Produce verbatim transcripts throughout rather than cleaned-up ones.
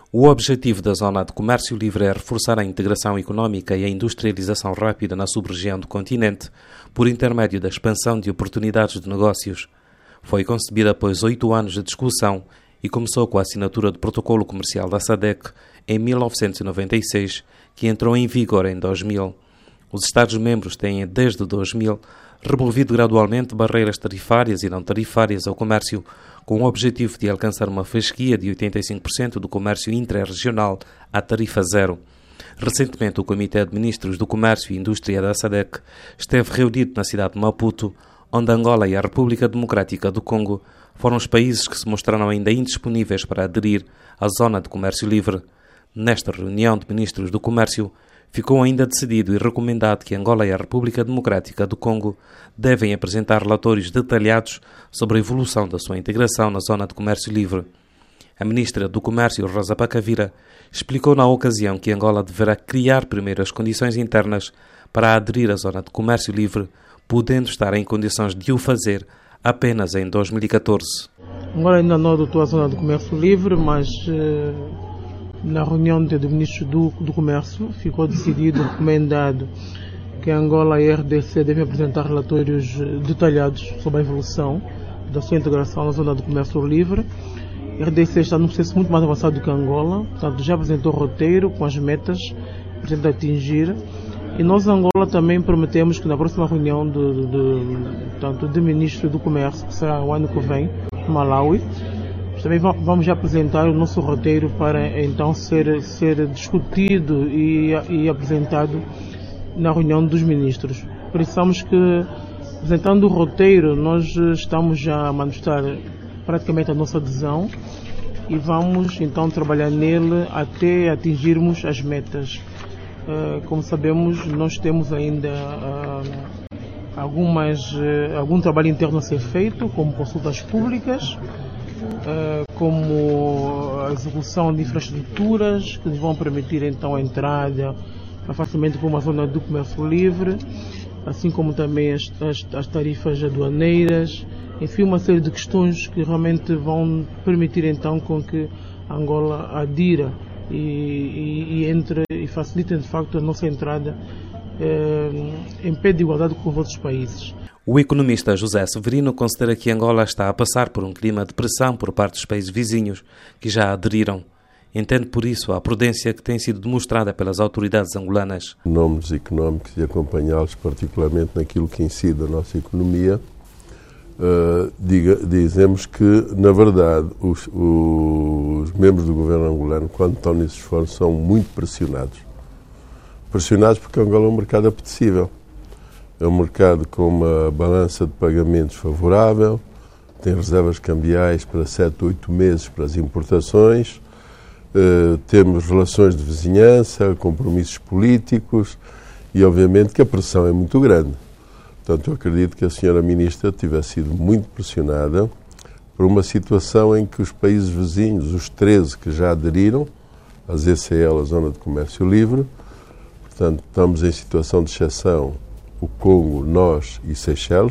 O objetivo da Zona de Comércio Livre é reforçar a integração económica e a industrialização rápida na sub-região do continente, por intermédio da expansão de oportunidades de negócios. Foi concebida após oito anos de discussão e começou com a assinatura do Protocolo Comercial da SADC em mil novecentos e noventa e seis, que entrou em vigor em dois mil. Os Estados-membros têm, desde dois mil, removido gradualmente barreiras tarifárias e não tarifárias ao comércio, com o objetivo de alcançar uma fasquia de oitenta e cinco por cento do comércio intra-regional à tarifa zero. Recentemente, o Comitê de Ministros do Comércio e Indústria da SADC esteve reunido na cidade de Maputo, onde Angola e a República Democrática do Congo foram os países que se mostraram ainda indisponíveis para aderir à Zona de Comércio Livre. Nesta reunião de Ministros do Comércio, ficou ainda decidido e recomendado que Angola e a República Democrática do Congo devem apresentar relatórios detalhados sobre a evolução da sua integração na Zona de Comércio Livre. A Ministra do Comércio, Rosa Pacavira, explicou na ocasião que Angola deverá criar primeiro as condições internas para aderir à Zona de Comércio Livre, podendo estar em condições de o fazer apenas em dois mil e catorze. Angola ainda não adotou a Zona de Comércio Livre, mas eh, na reunião de, de Ministros do, do Comércio ficou decidido, recomendado, que Angola e a R D C devem apresentar relatórios detalhados sobre a evolução da sua integração na Zona de Comércio Livre. A R D C está num processo muito mais avançado do que a Angola, portanto já apresentou o roteiro com as metas que pretende atingir. E nós, Angola, também prometemos que na próxima reunião de, de, de, tanto de Ministros do Comércio, que será o ano que vem, no Malawi, também vamos apresentar o nosso roteiro para então ser, ser discutido e, e apresentado na reunião dos ministros. Pensamos que, apresentando o roteiro, nós estamos já a manifestar praticamente a nossa adesão e vamos então trabalhar nele até atingirmos as metas. Como sabemos, nós temos ainda algumas, algum trabalho interno a ser feito, como consultas públicas, como a execução de infraestruturas que nos vão permitir então a entrada mais facilmente para uma zona do comércio livre, assim como também as, as, as tarifas aduaneiras, enfim, uma série de questões que realmente vão permitir então com que Angola adira e, e, e entre e facilite de facto a nossa entrada eh, em pé de igualdade com os outros países. O economista José Severino considera que Angola está a passar por um clima de pressão por parte dos países vizinhos que já aderiram. Entende por isso a prudência que tem sido demonstrada pelas autoridades angolanas. Fenómenos económicos e acompanhá-los particularmente naquilo que incide a nossa economia, uh, diga, dizemos que, na verdade, os, os membros do governo angolano, quando estão nesses fóruns, são muito pressionados. Pressionados porque Angola é um mercado apetecível. É um mercado com uma balança de pagamentos favorável, tem reservas cambiais para sete, oito meses para as importações, uh, temos relações de vizinhança, compromissos políticos e, obviamente, que a pressão é muito grande. Portanto, eu acredito que a senhora Ministra tivesse sido muito pressionada por uma situação em que os países vizinhos, os treze que já aderiram à Z C L, a Zona de Comércio Livre, portanto, estamos em situação de exceção, o Congo, nós e Seychelles,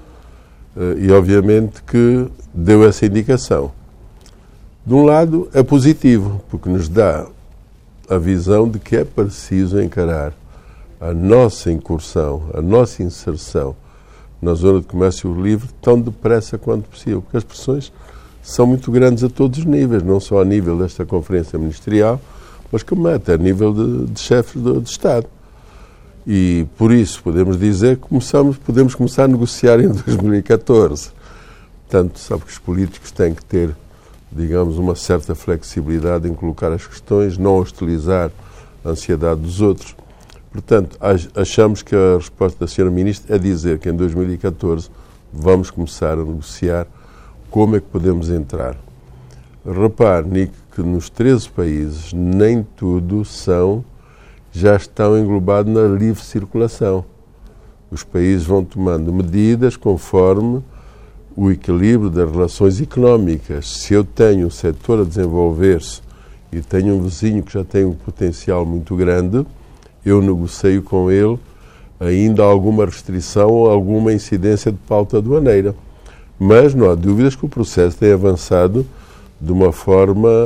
e obviamente que deu essa indicação. De um lado é positivo, porque nos dá a visão de que é preciso encarar a nossa incursão, a nossa inserção na Zona de Comércio Livre tão depressa quanto possível, porque as pressões são muito grandes a todos os níveis, não só a nível desta Conferência Ministerial, mas como até a nível de, de chefes de, de Estado. E, por isso, podemos dizer que começamos, podemos começar a negociar em dois mil e catorze. Portanto, sabe que os políticos têm que ter, digamos, uma certa flexibilidade em colocar as questões, não hostilizar a ansiedade dos outros. Portanto, achamos que a resposta da senhora Ministra é dizer que em dois mil e catorze vamos começar a negociar como é que podemos entrar. Repare, Nico, que nos treze países nem tudo são... já estão englobados na livre circulação. Os países vão tomando medidas conforme o equilíbrio das relações económicas. Se eu tenho um setor a desenvolver-se e tenho um vizinho que já tem um potencial muito grande, eu negocio com ele ainda alguma restrição ou alguma incidência de pauta aduaneira. Mas não há dúvidas que o processo tem avançado de uma forma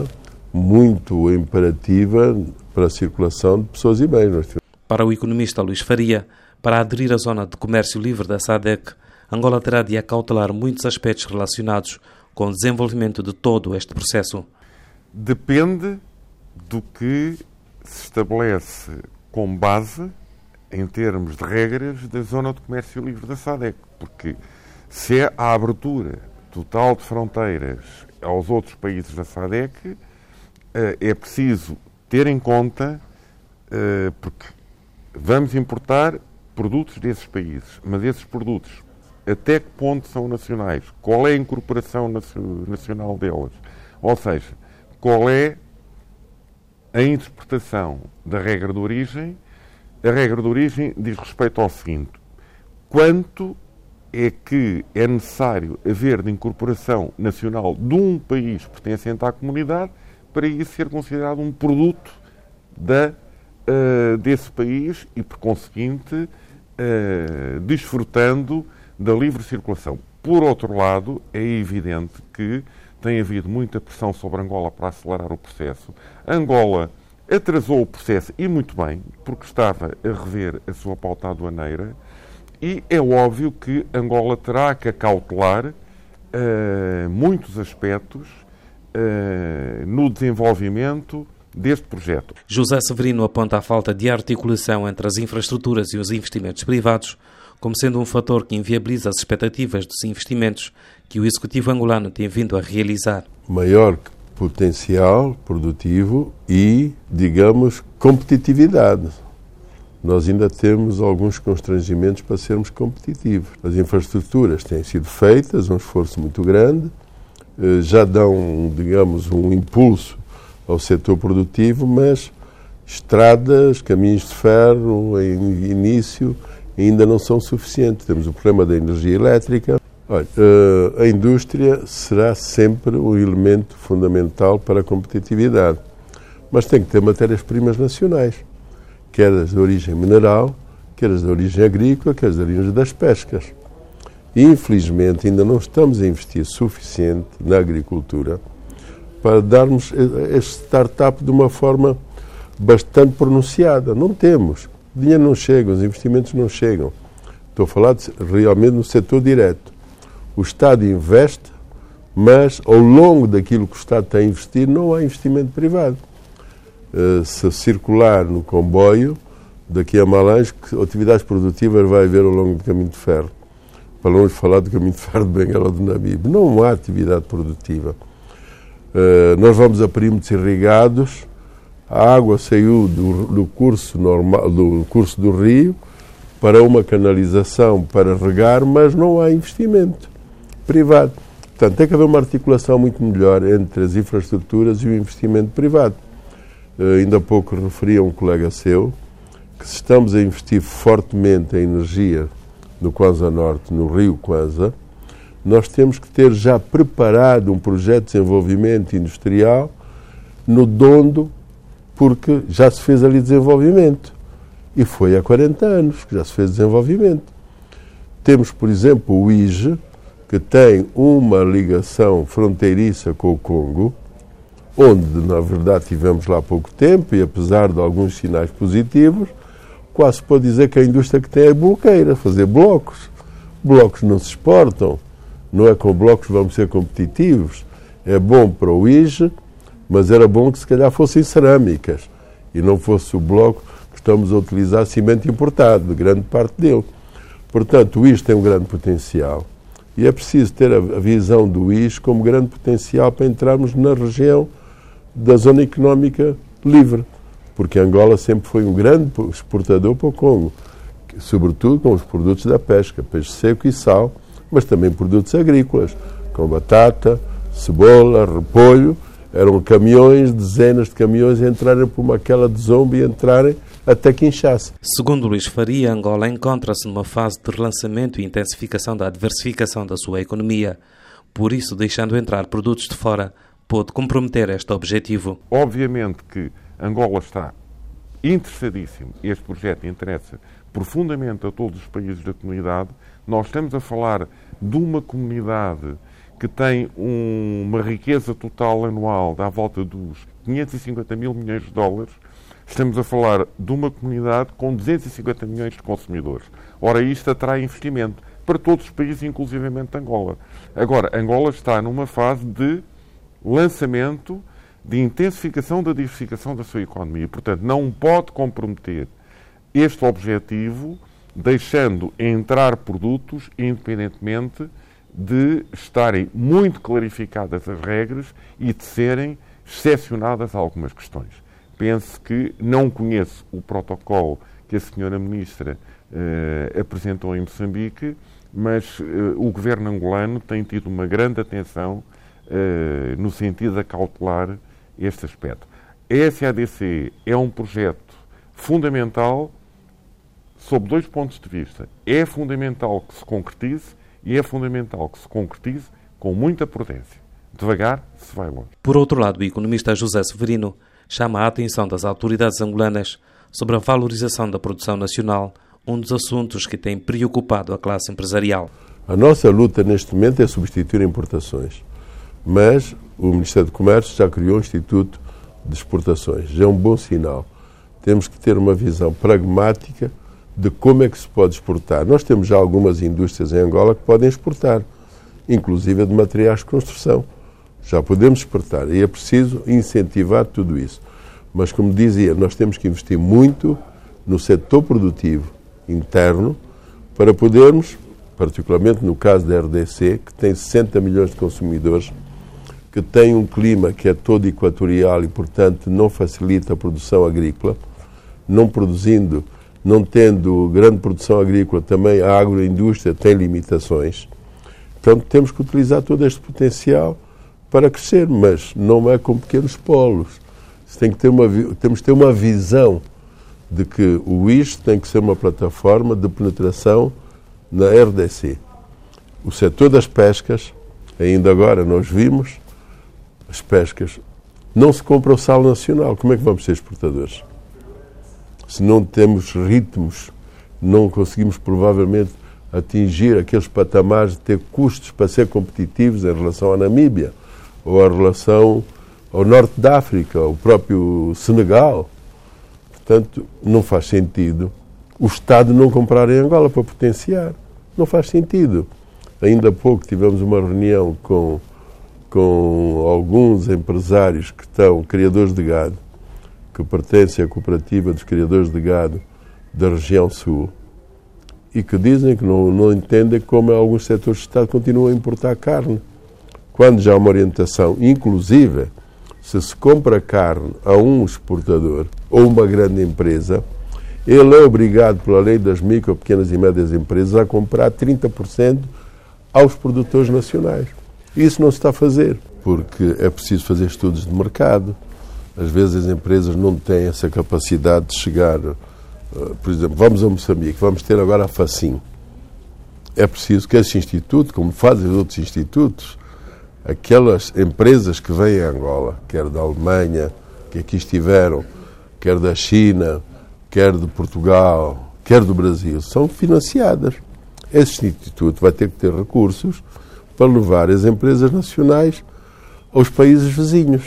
muito imperativa para a circulação de pessoas e bens. Para o economista Luís Faria, para aderir à zona de comércio livre da SADC, Angola terá de acautelar muitos aspectos relacionados com o desenvolvimento de todo este processo. Depende do que se estabelece como base em termos de regras da zona de comércio livre da SADC, porque se é a abertura total de fronteiras aos outros países da SADC, é preciso ter em conta, porque vamos importar produtos desses países, mas esses produtos até que ponto são nacionais? Qual é a incorporação nacional delas? Ou seja, qual é a interpretação da regra de origem? A regra de origem diz respeito ao seguinte: quanto é que é necessário haver de incorporação nacional de um país pertencente à comunidade para isso ser considerado um produto da, uh, desse país e, por conseguinte, uh, desfrutando da livre circulação. Por outro lado, é evidente que tem havido muita pressão sobre Angola para acelerar o processo. Angola atrasou o processo, e muito bem, porque estava a rever a sua pauta aduaneira, e é óbvio que Angola terá que acautelar uh, muitos aspectos uh, no desenvolvimento deste projeto. José Severino aponta a falta de articulação entre as infraestruturas e os investimentos privados como sendo um fator que inviabiliza as expectativas dos investimentos que o Executivo angolano tem vindo a realizar. Maior potencial produtivo e, digamos, competitividade. Nós ainda temos alguns constrangimentos para sermos competitivos. As infraestruturas têm sido feitas, um esforço muito grande, já dão, digamos, um impulso ao setor produtivo, mas estradas, caminhos de ferro, em início, ainda não são suficientes. Temos o problema da energia elétrica. Olha, a indústria será sempre um elemento fundamental para a competitividade, mas tem que ter matérias-primas nacionais, quer as de origem mineral, quer as de origem agrícola, quer as de origem das pescas. E, infelizmente, ainda não estamos a investir suficiente na agricultura para darmos este startup de uma forma bastante pronunciada. Não temos. O dinheiro não chega, os investimentos não chegam. Estou a falar de, realmente no setor direto. O Estado investe, mas ao longo daquilo que o Estado tem a investir, não há investimento privado. Uh, se circular no comboio, daqui a Malange, que atividades produtivas vai haver ao longo do caminho de ferro? Para não falar do caminho de ferro de Benguela ou de Namibe. Não há atividade produtiva. Uh, nós vamos a perímetros irrigados, a água saiu do, do, curso normal, do curso do rio para uma canalização para regar, mas não há investimento privado. Portanto, tem que haver uma articulação muito melhor entre as infraestruturas e o investimento privado. Uh, ainda há pouco referia um colega seu que se estamos a investir fortemente em energia no Kwanza Norte, no rio Kwanza, nós temos que ter já preparado um projeto de desenvolvimento industrial no Dondo, porque já se fez ali desenvolvimento. E foi há quarenta anos que já se fez desenvolvimento. Temos, por exemplo, o I G E, que tem uma ligação fronteiriça com o Congo, onde, na verdade, tivemos lá há pouco tempo, e apesar de alguns sinais positivos, quase se pode dizer que a indústria que tem é bloqueira, fazer blocos. Blocos não se exportam, não é com blocos que vamos ser competitivos. É bom para o I G E, mas era bom que se calhar fossem cerâmicas e não fosse o bloco que estamos a utilizar cimento importado, de grande parte dele. Portanto, o I G E tem um grande potencial e é preciso ter a visão do I G E como grande potencial para entrarmos na região da zona económica livre, porque Angola sempre foi um grande exportador para o Congo, sobretudo com os produtos da pesca, peixe seco e sal, mas também produtos agrícolas, com batata, cebola, repolho. Eram caminhões, dezenas de caminhões a entrarem por uma aquela de zombi e entrarem até Kinshasa. Segundo Luís Faria, Angola encontra-se numa fase de relançamento e intensificação da diversificação da sua economia. Por isso, deixando entrar produtos de fora, pode comprometer este objetivo. Obviamente que Angola está interessadíssimo, este projeto interessa profundamente a todos os países da comunidade. Nós estamos a falar de uma comunidade que tem um, uma riqueza total anual da volta dos quinhentos e cinquenta mil milhões de dólares, estamos a falar de uma comunidade com duzentos e cinquenta milhões de consumidores. Ora, isto atrai investimento para todos os países, inclusivamente Angola. Agora, Angola está numa fase de lançamento, de intensificação da diversificação da sua economia. Portanto, não pode comprometer este objetivo deixando entrar produtos independentemente de estarem muito clarificadas as regras e de serem excepcionadas algumas questões. Penso que não conheço o protocolo que a senhora Ministra eh, apresentou em Moçambique, mas eh, o governo angolano tem tido uma grande atenção eh, no sentido de acautelar este aspecto. A S A D C é um projeto fundamental sob dois pontos de vista. É fundamental que se concretize e é fundamental que se concretize com muita prudência. Devagar se vai longe. Por outro lado, o economista José Severino chama a atenção das autoridades angolanas sobre a valorização da produção nacional, um dos assuntos que tem preocupado a classe empresarial. A nossa luta neste momento é substituir importações, mas o Ministério do Comércio já criou um Instituto de Exportações. Já é um bom sinal. Temos que ter uma visão pragmática de como é que se pode exportar. Nós temos já algumas indústrias em Angola que podem exportar, inclusive de materiais de construção. Já podemos exportar e é preciso incentivar tudo isso. Mas, como dizia, nós temos que investir muito no setor produtivo interno para podermos, particularmente no caso da R D C, que tem sessenta milhões de consumidores, que tem um clima que é todo equatorial e, portanto, não facilita a produção agrícola, não produzindo, não tendo grande produção agrícola, também a agroindústria tem limitações. Portanto, temos que utilizar todo este potencial para crescer, mas não é com pequenos polos. Tem que ter uma, temos que ter uma visão de que o I S tem que ser uma plataforma de penetração na R D C. O setor das pescas, ainda agora nós vimos, as pescas, não se compra o sal nacional. Como é que vamos ser exportadores? Se não temos ritmos, não conseguimos provavelmente atingir aqueles patamares de ter custos para ser competitivos em relação à Namíbia, ou em relação ao Norte da África, ao próprio Senegal. Portanto, não faz sentido o Estado não comprar em Angola para potenciar. Não faz sentido. Ainda há pouco tivemos uma reunião com, com alguns empresários que estão criadores de gado, que pertencem à cooperativa dos criadores de gado da região sul, e que dizem que não, não entendem como alguns setores do Estado continuam a importar carne, quando já há uma orientação, inclusive, se se compra carne a um exportador ou uma grande empresa, ele é obrigado pela lei das micro, pequenas e médias empresas a comprar trinta por cento aos produtores nacionais. Isso não se está a fazer, porque é preciso fazer estudos de mercado. Às vezes as empresas não têm essa capacidade de chegar, por exemplo, vamos a Moçambique, vamos ter agora a FACIM. É preciso que esse instituto, como fazem os outros institutos, aquelas empresas que vêm a Angola, quer da Alemanha, que aqui estiveram, quer da China, quer de Portugal, quer do Brasil, são financiadas. Esse instituto vai ter que ter recursos para levar as empresas nacionais aos países vizinhos,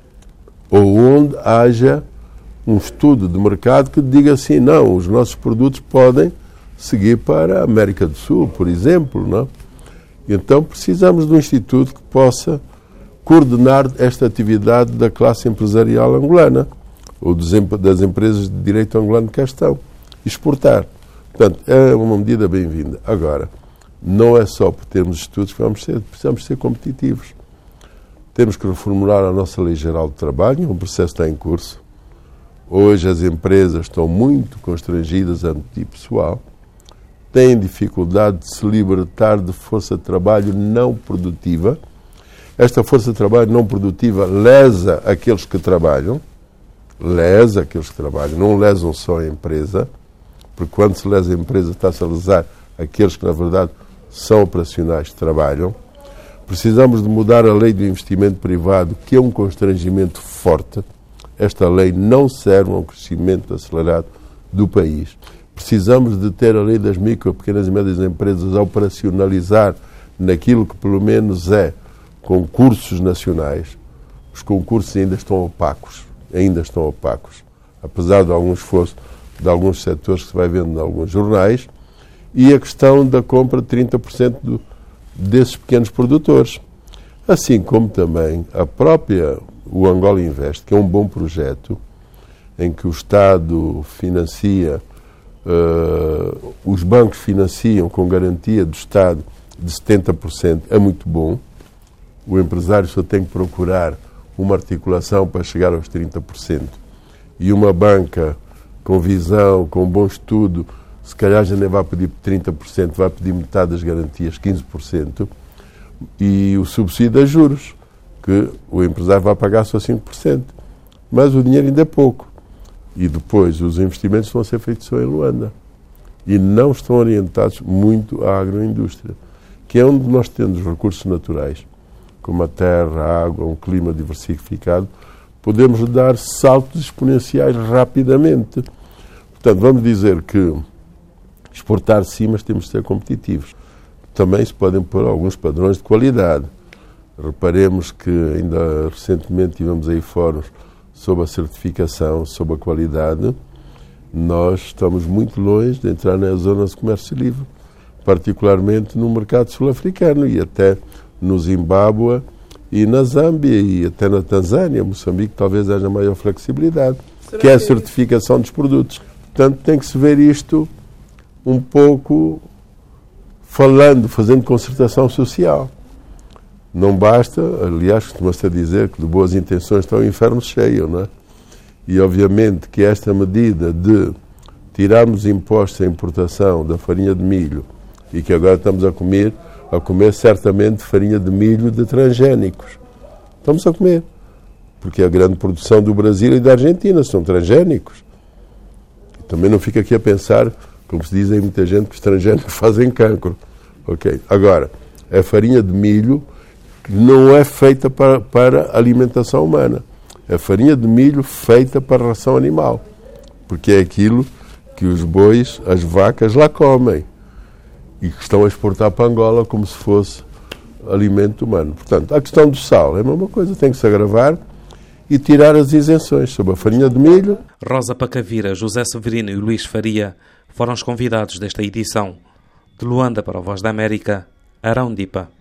ou onde haja um estudo de mercado que diga assim, não, os nossos produtos podem seguir para a América do Sul, por exemplo, não? Então precisamos de um instituto que possa coordenar esta atividade da classe empresarial angolana, ou das empresas de direito angolano que cá estão, exportar. Portanto, é uma medida bem-vinda. Agora, não é só por termos estudos que vamos ser, precisamos ser competitivos. Temos que reformular a nossa Lei Geral de Trabalho, um processo está em curso. Hoje as empresas estão muito constrangidas antipessoal, têm dificuldade de se libertar de força de trabalho não produtiva. Esta força de trabalho não produtiva lesa aqueles que trabalham, lesa aqueles que trabalham, não lesam só a empresa, porque quando se lesa a empresa está-se a lesar aqueles que, na verdade, são operacionais que trabalham. Precisamos de mudar a lei do investimento privado, que é um constrangimento forte. Esta lei não serve a um crescimento acelerado do país. Precisamos de ter a lei das micro, pequenas e médias empresas a operacionalizar naquilo que pelo menos é concursos nacionais, os concursos ainda estão opacos, ainda estão opacos, apesar de algum esforço de alguns setores que se vai vendo em alguns jornais, e a questão da compra de trinta por cento do, desses pequenos produtores. Assim como também a própria, o Angola Invest, que é um bom projeto, em que o Estado financia, uh, os bancos financiam com garantia do Estado de setenta por cento, é muito bom. O empresário só tem que procurar uma articulação para chegar aos trinta por cento. E uma banca com visão, com bom estudo, se calhar já nem vai pedir trinta por cento, vai pedir metade das garantias, quinze por cento, e o subsídio a juros, que o empresário vai pagar só cinco por cento. Mas o dinheiro ainda é pouco. E depois os investimentos vão ser feitos só em Luanda. E não estão orientados muito à agroindústria, que é onde nós temos recursos naturais, como a terra, a água, um clima diversificado, podemos dar saltos exponenciais rapidamente. Portanto, vamos dizer que exportar sim, mas temos de ser competitivos. Também se podem pôr alguns padrões de qualidade. Reparemos que ainda recentemente tivemos aí fóruns sobre a certificação, sobre a qualidade. Nós estamos muito longe de entrar nas zonas de comércio livre, particularmente no mercado sul-africano e até no Zimbábue e na Zâmbia e até na Tanzânia, Moçambique, talvez haja maior flexibilidade, que é a certificação dos produtos. Portanto, tem que se ver isto um pouco falando, fazendo concertação social. Não basta, aliás, costuma-se dizer que de boas intenções está o inferno cheio, não é? E, obviamente, que esta medida de tirarmos impostos à importação da farinha de milho e que agora estamos a comer, a comer certamente farinha de milho de transgénicos. Estamos a comer. Porque a grande produção do Brasil e da Argentina são transgénicos. E também não fica aqui a pensar, como se diz aí muita gente, que os transgénicos fazem cancro. Ok? Agora, a farinha de milho que não é feita para, para alimentação humana. É farinha de milho feita para ração animal. Porque é aquilo que os bois, as vacas lá comem. E que estão a exportar para Angola como se fosse alimento humano. Portanto, a questão do sal é a mesma coisa, tem que se agravar e tirar as isenções sobre a farinha de milho. Rosa Pacavira, José Severino e Luís Faria foram os convidados desta edição. De Luanda para a Voz da América, Arão Dipa.